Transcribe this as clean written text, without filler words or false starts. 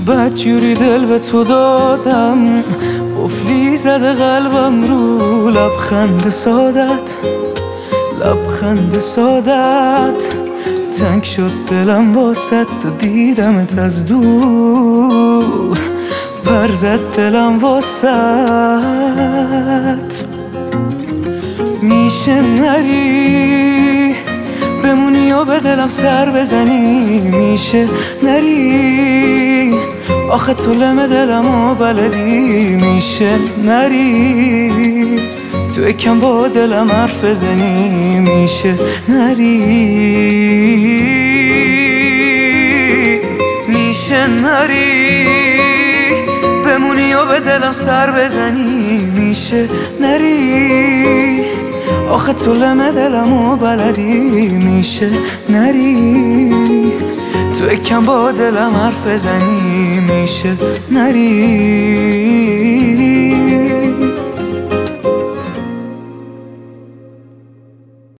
بدجوری دل به تو دادم، قفلی زده قلبم رو لبخند سادت، لبخند سادت. تنگ شد دلم واسه تو دیدمت از دور، پر زد دلم واسه. میشه نری بمونی و به دلم سر بزنی، میشه نری آخه تو لم دلم و بلدی، میشه نری تو یکم با دلم حرف بزنی، میشه نری، میشه نری بمونی و به دلم سر بزنی، میشه نری آخه تو لم دلم و بلدی، میشه نری تو یکم با دلم حرف بزنی، میشه نری.